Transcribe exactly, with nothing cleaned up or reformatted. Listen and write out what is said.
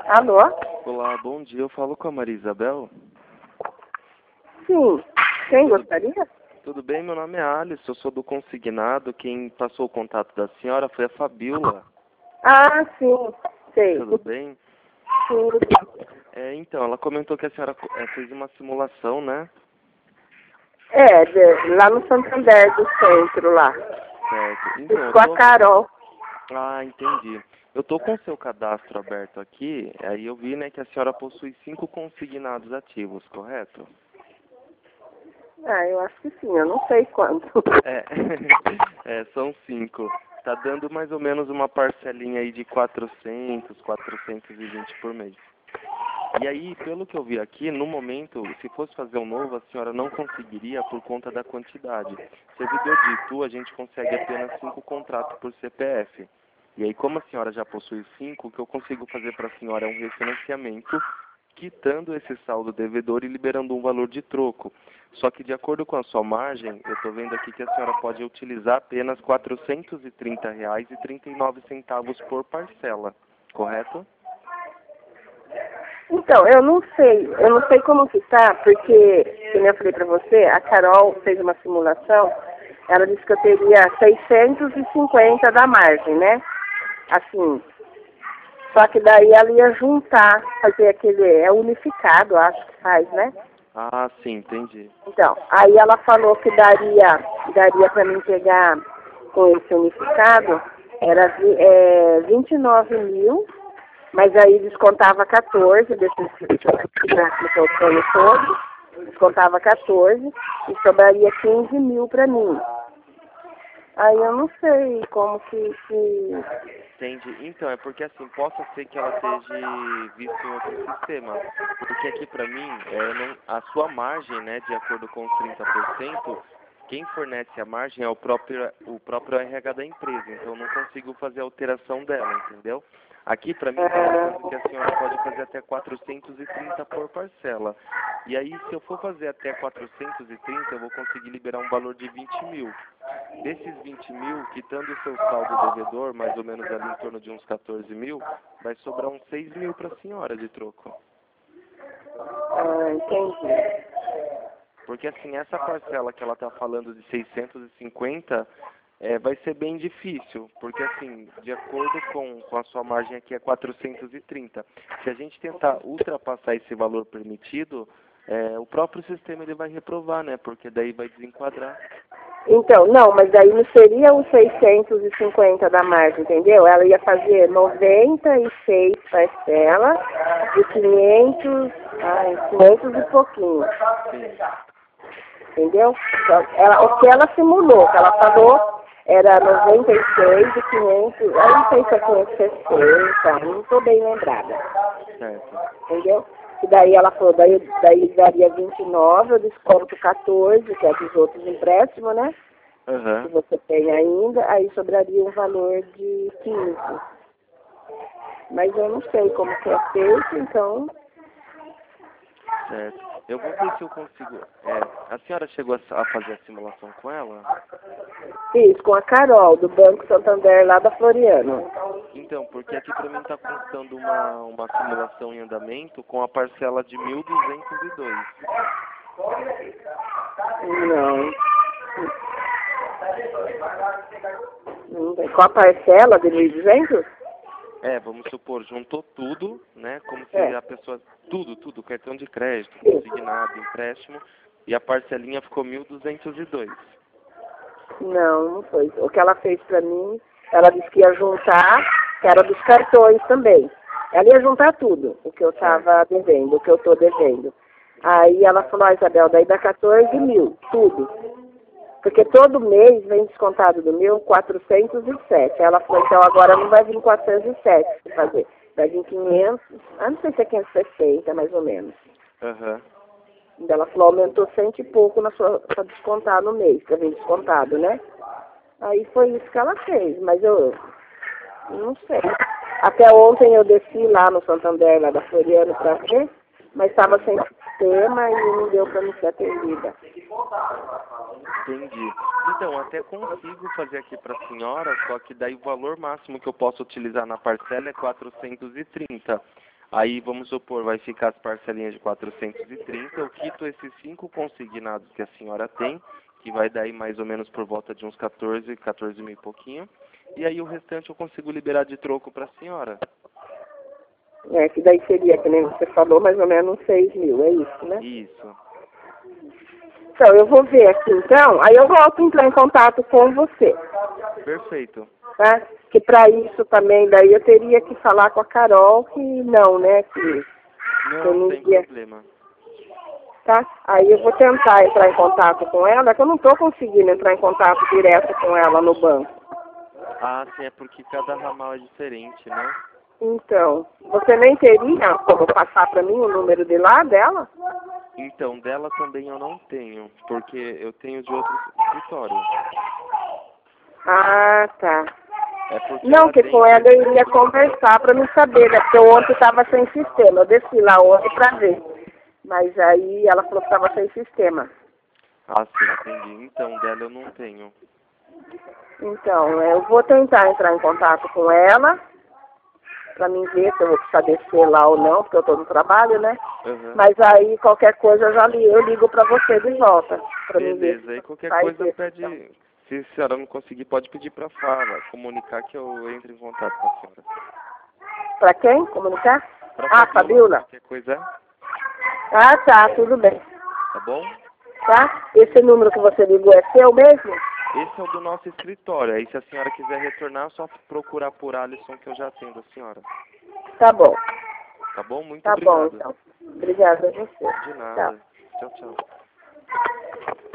Alô? Olá, bom dia. Eu falo com a Maria Isabel. Sim. Quem Tudo, gostaria? tudo bem? Meu nome é Alice, eu sou do consignado. Quem passou o contato da senhora foi a Fabiola. Ah, sim. Sei. Tudo bem? Sim. É, então, ela comentou que a senhora é, fez uma simulação, né? É, de- lá no Santander do centro, lá. Certo. Então, Fiz eu com a tô... Carol. Ah, entendi. Eu tô com o seu cadastro aberto aqui, aí eu vi, né, que a senhora possui cinco consignados ativos, correto? Ah, eu acho que sim, eu não sei quanto. É, é, são cinco. Tá dando mais ou menos uma parcelinha aí de quatrocentos, quatrocentos e vinte por mês. E aí, pelo que eu vi aqui, no momento, se fosse fazer um novo, a senhora não conseguiria por conta da quantidade. Servidor de Itu, a gente consegue apenas cinco contratos por C P F. E aí, como a senhora já possui cinco, o que eu consigo fazer para a senhora é um refinanciamento, quitando esse saldo devedor e liberando um valor de troco. Só que, de acordo com a sua margem, eu estou vendo aqui que a senhora pode utilizar apenas quatrocentos e trinta reais e trinta e nove centavos por parcela, correto? Então, eu não sei, eu não sei como que tá, porque, como eu falei pra você, a Carol fez uma simulação, ela disse que eu teria seiscentos e cinquenta da margem, né? Assim, só que daí ela ia juntar, fazer aquele, é unificado, acho que faz, né? Ah, sim, entendi. Então, aí ela falou que daria, daria para mim pegar com esse unificado, era vi- é, vinte e nove mil, mas aí descontava quatorze desses que eu tenho todos, descontava quatorze e sobraria quinze mil para mim. Aí eu não sei como que, que... Entendi. Então, é porque assim, possa ser que ela esteja vista em outro sistema. Porque aqui pra mim, é, eu não, a sua margem, né, de acordo com os trinta por cento, quem fornece a margem é o próprio, o próprio R H da empresa. Então eu não consigo fazer alteração dela, entendeu? Aqui pra mim tá mostrando que a senhora pode fazer até quatrocentos e trinta por parcela. E aí, se eu for fazer até quatrocentos e trinta, eu vou conseguir liberar um valor de vinte mil. Desses vinte mil, quitando o seu saldo devedor, mais ou menos ali em torno de uns quatorze mil, vai sobrar uns seis mil para a senhora de troco. Ah, entendi. Porque assim, essa parcela que ela está falando de seiscentos e cinquenta, é, vai ser bem difícil. Porque assim, de acordo com, com a sua margem aqui é quatrocentos e trinta. Se a gente tentar ultrapassar esse valor permitido, é, o próprio sistema ele vai reprovar, né? Porque daí vai desenquadrar. Então, não, mas aí não seria os seiscentos e cinquenta da margem, entendeu? Ela ia fazer noventa e seis parcelas de quinhentos, ai, quinhentos e pouquinho. Entendeu? Então, ela, o que ela simulou, que ela falou, era noventa e seis e quinhentos, eu não sei se é quinhentos e sessenta, não estou bem lembrada. Certo. Entendeu? E daí ela falou, daí, daí daria vinte e nove, eu desconto quatorze, que é dos outros empréstimos, né? Aham. Que você tem ainda, aí sobraria um valor de quinze. Mas eu não sei como que é feito, então... Certo. Eu vou ver se eu consigo. É, a senhora chegou a, a fazer a simulação com ela? Fiz com a Carol, do Banco Santander, lá da Floriano. Então, porque aqui para mim está constando uma, uma simulação em andamento com a parcela de mil duzentos e dois. Não. Não tem. Com a parcela de mil e duzentos? É, vamos supor, juntou tudo, né? Como se É. a pessoa. Tudo, tudo, cartão de crédito, Sim. consignado, empréstimo, e a parcelinha ficou mil duzentos e dois. Não, não foi. O que ela fez pra mim, ela disse que ia juntar, que era dos cartões também. Ela ia juntar tudo, o que eu estava devendo, o que eu estou devendo. Aí ela falou, ah, Isabel, daí dá quatorze mil, tudo. Porque todo mês vem descontado do meu quatrocentos e sete. Ela falou, então agora não vai vir quatrocentos e sete para fazer. Vai vir quinhentos, ah, não sei se é quinhentos e sessenta, mais ou menos. Aham. Uhum. Ela falou, aumentou cento e pouco na sua, para descontar no mês, para vir descontado, né? Aí foi isso que ela fez, mas eu não sei. Até ontem eu desci lá no Santander, lá da Floriano, para ver, mas estava sem sistema e não deu para me ser atendida. Entendi. Então, até consigo fazer aqui para a senhora, só que daí o valor máximo que eu posso utilizar na parcela é quatrocentos e trinta. Aí, vamos supor, vai ficar as parcelinhas de quatrocentos e trinta, eu quito esses cinco consignados que a senhora tem, que vai dar aí mais ou menos por volta de uns quatorze, quatorze mil e pouquinho, e aí o restante eu consigo liberar de troco para a senhora. É, que daí seria, que nem você falou, mais ou menos seis mil, é isso, né? Isso. Então, eu vou ver aqui então, aí eu volto a entrar em contato com você. Perfeito. Tá? Que para isso também, daí eu teria que falar com a Carol, que não, né? Que Não, eu não sem ia, problema. tá? Aí eu vou tentar entrar em contato com ela, que eu não estou conseguindo entrar em contato direto com ela no banco. Ah, sim, é porque cada ramal é diferente, né? Então, você nem teria como passar para mim o número de lá dela? Então, dela também eu não tenho, porque eu tenho de outro escritório. Ah, tá. É porque Não, lá que com dentro... ela eu iria conversar para me saber, né? Porque ontem estava sem sistema. Eu desci lá ontem para ver. Mas aí ela falou que estava sem sistema. Ah, sim, entendi. Então, dela eu não tenho. Então, eu vou tentar entrar em contato com ela, para mim ver se eu vou precisar descer lá ou não, porque eu estou no trabalho, né? Uhum. Mas aí, qualquer coisa, eu já li, eu ligo para você de volta. Pra mim ver Beleza, aí qualquer faz coisa isso, pede... então. Se a senhora não conseguir, pode pedir para Fala, comunicar que eu entre em contato com a senhora. Para quem? Comunicar? Pra Ah, Fabiola, Fabiola? qualquer coisa, Ah, tá, tudo bem. tá bom? Tá? Esse número que você ligou é seu mesmo? Esse é o do nosso escritório. Aí, se a senhora quiser retornar, é só procurar por Alisson que eu já atendo a senhora. Tá bom. Tá bom? Muito Tá bom, obrigado. então. Obrigada a você. De Tchau. nada. Tchau, tchau.